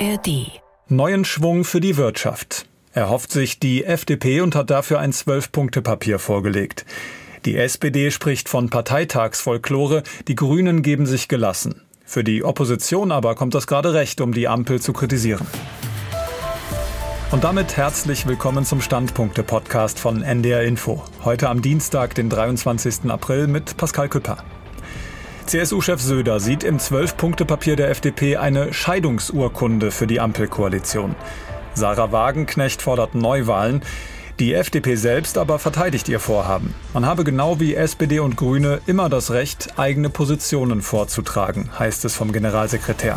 ARD. Neuen Schwung für die Wirtschaft. Erhofft sich die FDP und hat dafür ein 12-Punkte-Papier vorgelegt. Die SPD spricht von Parteitagsfolklore, die Grünen geben sich gelassen. Für die Opposition aber kommt das gerade recht, um die Ampel zu kritisieren. Und damit herzlich willkommen zum Standpunkte-Podcast von NDR Info. Heute am Dienstag, den 23. April mit Pascal Küpper. CSU-Chef Söder sieht im 12-Punkte-Papier der FDP eine Scheidungsurkunde für die Ampelkoalition. Sarah Wagenknecht fordert Neuwahlen. Die FDP selbst aber verteidigt ihr Vorhaben. Man habe genau wie SPD und Grüne immer das Recht, eigene Positionen vorzutragen, heißt es vom Generalsekretär.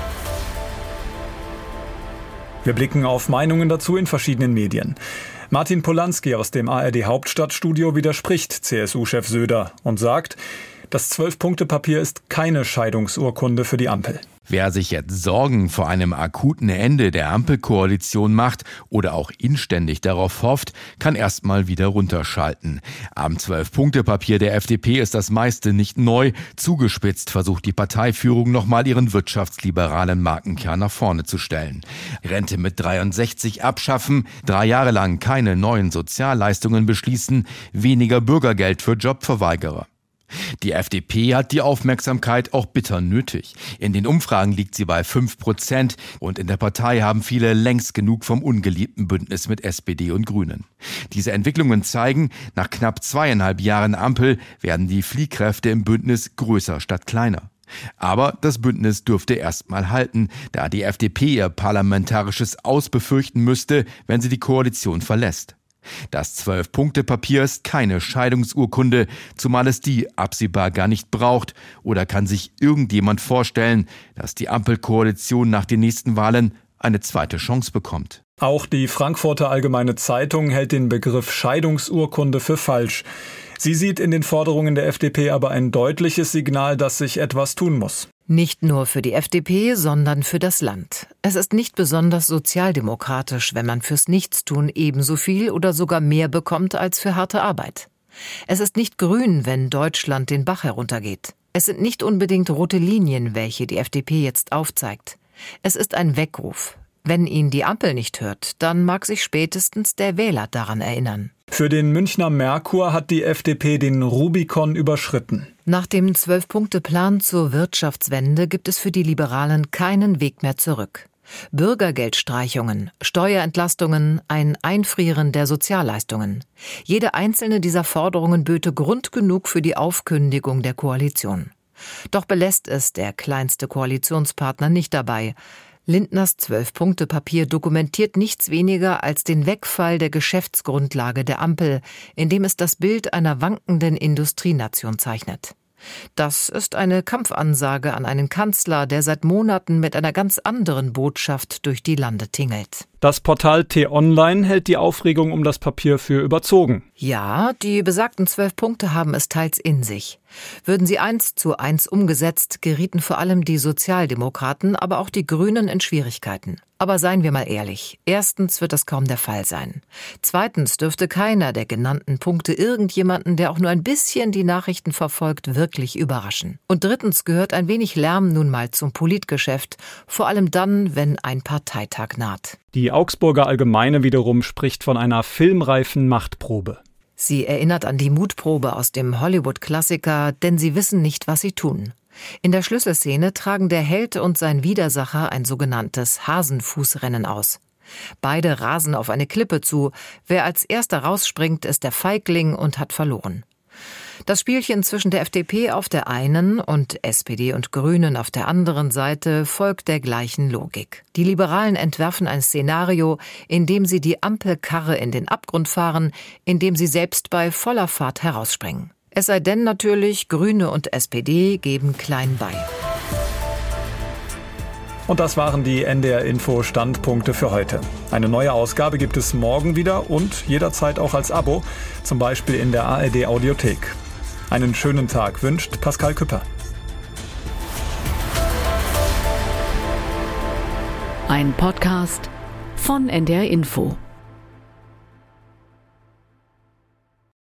Wir blicken auf Meinungen dazu in verschiedenen Medien. Martin Polanski aus dem ARD Hauptstadtstudio widerspricht CSU-Chef Söder und sagt, das 12-Punkte-Papier ist keine Scheidungsurkunde für die Ampel. Wer sich jetzt Sorgen vor einem akuten Ende der Ampelkoalition macht oder auch inständig darauf hofft, kann erstmal wieder runterschalten. Am 12-Punkte-Papier der FDP ist das meiste nicht neu. Zugespitzt versucht die Parteiführung nochmal ihren wirtschaftsliberalen Markenkern nach vorne zu stellen. Rente mit 63 abschaffen, 3 Jahre lang keine neuen Sozialleistungen beschließen, weniger Bürgergeld für Jobverweigerer. Die FDP hat die Aufmerksamkeit auch bitter nötig. In den Umfragen liegt sie bei 5% und in der Partei haben viele längst genug vom ungeliebten Bündnis mit SPD und Grünen. Diese Entwicklungen zeigen, nach knapp 2,5 Jahren Ampel werden die Fliehkräfte im Bündnis größer statt kleiner. Aber das Bündnis dürfte erstmal halten, da die FDP ihr parlamentarisches Aus befürchten müsste, wenn sie die Koalition verlässt. Das 12-Punkte-Papier ist keine Scheidungsurkunde, zumal es die absehbar gar nicht braucht. Oder kann sich irgendjemand vorstellen, dass die Ampelkoalition nach den nächsten Wahlen eine zweite Chance bekommt? Auch die Frankfurter Allgemeine Zeitung hält den Begriff Scheidungsurkunde für falsch. Sie sieht in den Forderungen der FDP aber ein deutliches Signal, dass sich etwas tun muss. Nicht nur für die FDP, sondern für das Land. Es ist nicht besonders sozialdemokratisch, wenn man fürs Nichtstun ebenso viel oder sogar mehr bekommt als für harte Arbeit. Es ist nicht grün, wenn Deutschland den Bach heruntergeht. Es sind nicht unbedingt rote Linien, welche die FDP jetzt aufzeigt. Es ist ein Weckruf. Wenn ihn die Ampel nicht hört, dann mag sich spätestens der Wähler daran erinnern. Für den Münchner Merkur hat die FDP den Rubikon überschritten. Nach dem 12-Punkte-Plan zur Wirtschaftswende gibt es für die Liberalen keinen Weg mehr zurück. Bürgergeldstreichungen, Steuerentlastungen, ein Einfrieren der Sozialleistungen. Jede einzelne dieser Forderungen böte Grund genug für die Aufkündigung der Koalition. Doch belässt es der kleinste Koalitionspartner nicht dabei. Lindners 12-Punkte-Papier dokumentiert nichts weniger als den Wegfall der Geschäftsgrundlage der Ampel, indem es das Bild einer wankenden Industrienation zeichnet. Das ist eine Kampfansage an einen Kanzler, der seit Monaten mit einer ganz anderen Botschaft durch die Lande tingelt. Das Portal T-Online hält die Aufregung um das Papier für überzogen. Ja, die besagten 12 Punkte haben es teils in sich. Würden sie 1:1 umgesetzt, gerieten vor allem die Sozialdemokraten, aber auch die Grünen in Schwierigkeiten. Aber seien wir mal ehrlich, erstens wird das kaum der Fall sein. Zweitens dürfte keiner der genannten Punkte irgendjemanden, der auch nur ein bisschen die Nachrichten verfolgt, wirklich überraschen. Und drittens gehört ein wenig Lärm nun mal zum Politgeschäft, vor allem dann, wenn ein Parteitag naht. Die Augsburger Allgemeine wiederum spricht von einer filmreifen Machtprobe. Sie erinnert an die Mutprobe aus dem Hollywood-Klassiker, denn sie wissen nicht, was sie tun. In der Schlüsselszene tragen der Held und sein Widersacher ein sogenanntes Hasenfußrennen aus. Beide rasen auf eine Klippe zu. Wer als erster rausspringt, ist der Feigling und hat verloren. Das Spielchen zwischen der FDP auf der einen und SPD und Grünen auf der anderen Seite folgt der gleichen Logik. Die Liberalen entwerfen ein Szenario, in dem sie die Ampelkarre in den Abgrund fahren, indem sie selbst bei voller Fahrt herausspringen. Es sei denn natürlich, Grüne und SPD geben klein bei. Und das waren die NDR Info Standpunkte für heute. Eine neue Ausgabe gibt es morgen wieder und jederzeit auch als Abo, zum Beispiel in der ARD Audiothek. Einen schönen Tag wünscht Pascal Küpper. Ein Podcast von NDR Info.